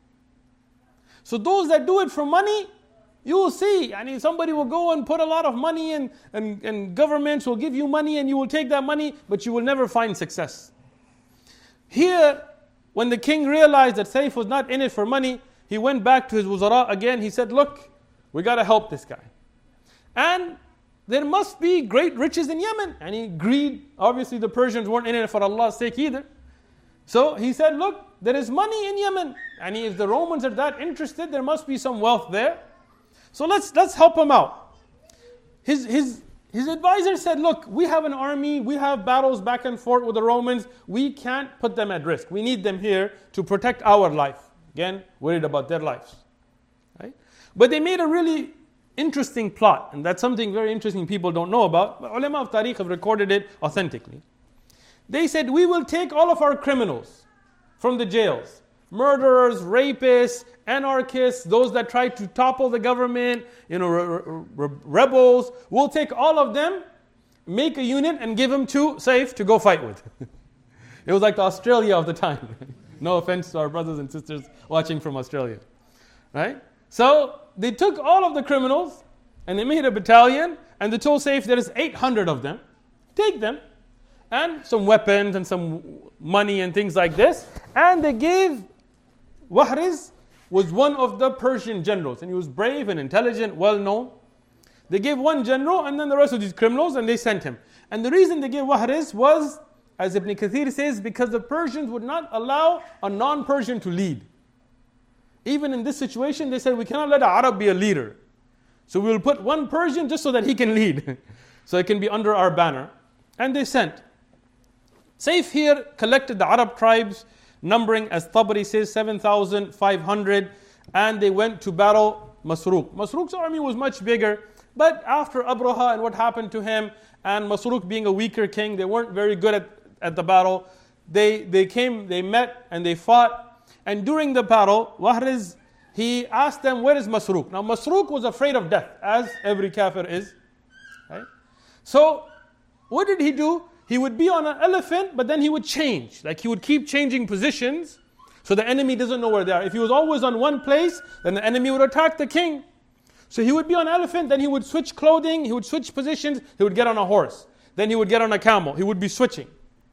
Speaker 1: So those that do it for money, you will see. I mean, somebody will go and put a lot of money in, and, and governments will give you money and you will take that money, but you will never find success. Here, when the king realized that Saif was not in it for money, he went back to his wuzara again. He said, look, we got to help this guy. And there must be great riches in Yemen. And he agreed. Obviously the Persians weren't in it for Allah's sake either. So he said, look, there is money in Yemen. And if the Romans are that interested, there must be some wealth there. So let's let's help him out. His his his advisor said, look, we have an army, we have battles back and forth with the Romans. We can't put them at risk. We need them here to protect our life. Again, worried about their lives. Right? But they made a really interesting plot, and that's something very interesting people don't know about, but ulama of tariq have recorded it authentically. They said, we will take all of our criminals from the jails, murderers, rapists, anarchists, those that try to topple the government, you know, re- re- rebels. We'll take all of them, make a unit, and give them to Saif to go fight with. It was like the Australia of the time. No offense to our brothers and sisters watching from Australia, right? So they took all of the criminals and they made a battalion, and they told Saif there is eight hundred of them. Take them, and some weapons and some money and things like this. And they gave, Wahriz was one of the Persian generals, and he was brave and intelligent, well known. They gave one general and then the rest of these criminals, and they sent him. And the reason they gave Wahriz was, as Ibn Kathir says, because the Persians would not allow a non-Persian to lead. Even in this situation, they said, we cannot let an Arab be a leader. So we will put one Persian just so that he can lead. So it can be under our banner. And they sent. Saif here collected the Arab tribes, numbering, as Tabari says, seven thousand five hundred. And they went to battle Masruq. Masruq's army was much bigger. But after Abraha and what happened to him, and Masruq being a weaker king, they weren't very good at, at the battle. They, they came, they met, and they fought. And during the battle, Wahriz, he asked them, where is Masruq? Now Masruq was afraid of death, as every kafir is. Right? So, what did he do? He would be on an elephant, but then he would change. Like he would keep changing positions, so the enemy doesn't know where they are. If he was always on one place, then the enemy would attack the king. So he would be on an elephant, then he would switch clothing, he would switch positions, he would get on a horse. Then he would get on a camel, he would be switching.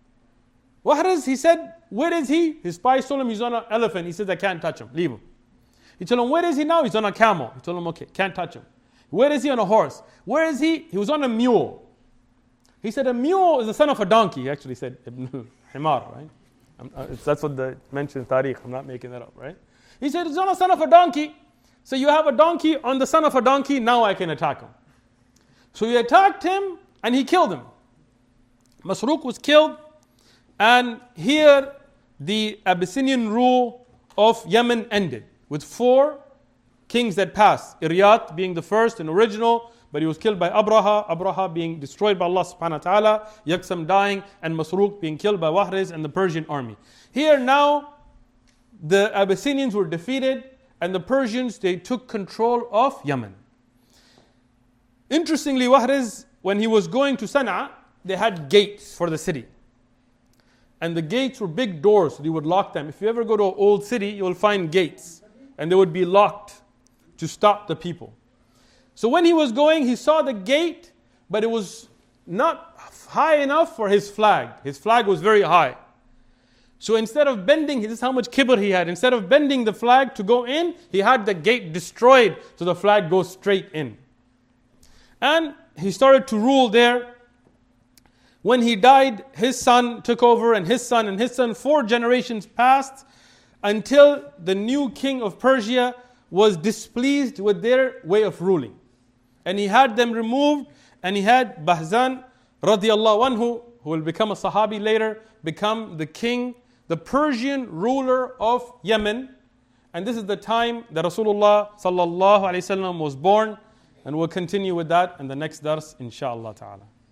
Speaker 1: Wahriz, he said, where is he? His spies told him he's on an elephant. He said, I can't touch him, leave him. He told him, where is he now? He's on a camel. He told him, okay, can't touch him. Where is he on a horse? Where is he? He was on a mule. He said, a mule is the son of a donkey. He actually said, Ibn al-Himar, right? Uh, that's what the mentioned tariq. I'm not making that up, right? He said, it's on the son of a donkey. So you have a donkey on the son of a donkey, now I can attack him. So he attacked him and he killed him. Masruq was killed, and here the Abyssinian rule of Yemen ended with four kings that passed. Iryat being the first and original, but he was killed by Abraha, Abraha being destroyed by Allah subhanahu wa ta'ala, Yaksam dying, and Masruq being killed by Wahriz and the Persian army. Here now, the Abyssinians were defeated, and the Persians, they took control of Yemen. Interestingly, Wahriz, when he was going to Sana'a, they had gates for the city. And the gates were big doors, so they would lock them. If you ever go to an old city, you will find gates, and they would be locked to stop the people. So when he was going, he saw the gate, but it was not high enough for his flag. His flag was very high. So instead of bending, this is how much kibr he had. Instead of bending the flag to go in, he had the gate destroyed so the flag goes straight in. And he started to rule there. When he died, his son took over, and his son and his son, four generations passed until the new king of Persia was displeased with their way of ruling. And he had them removed, and he had Bahzan radiallahu anhu, who will become a Sahabi later, become the king, the Persian ruler of Yemen. And this is the time that Rasulullah sallallahu alayhi wa sallam was born. And we'll continue with that in the next dars, inshaAllah ta'ala.